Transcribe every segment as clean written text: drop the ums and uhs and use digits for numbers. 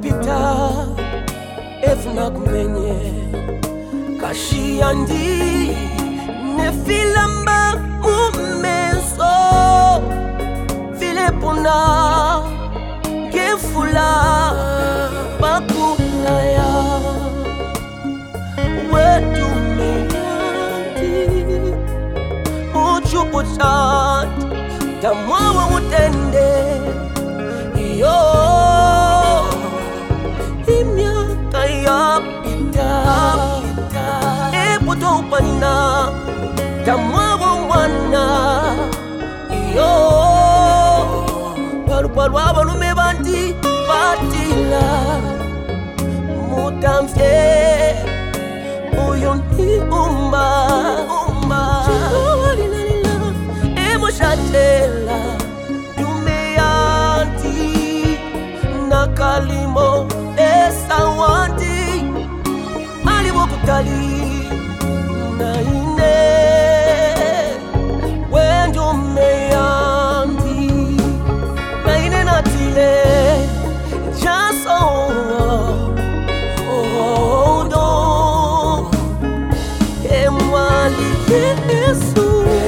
pita efuna kumenye kashiandi nefilamba mumeso filepuna kefula bakulaya wetu meyanti uchupuchat tamwawa utende yo imyaka yapita eputopana tamwawa mwana yo paru abalume banti batila mutamfye uyo ni umba chikowalinalila emoshatela yumeyanti nakalimo esawanti aliwokutali naine wenjumeyanti naine natile jaso no emwali Yesu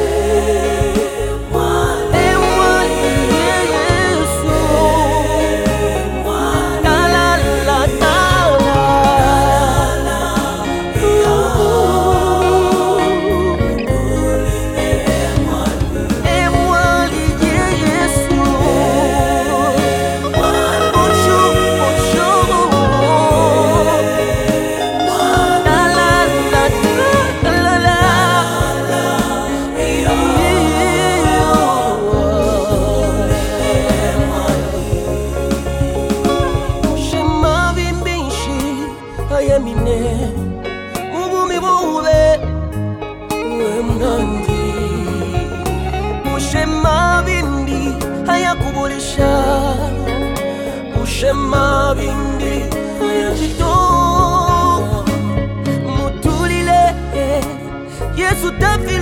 ayemine mubumi buwe wemnandi ushema bindi hayakubulisha ushema bindi hayakito mutulile Yesu tafi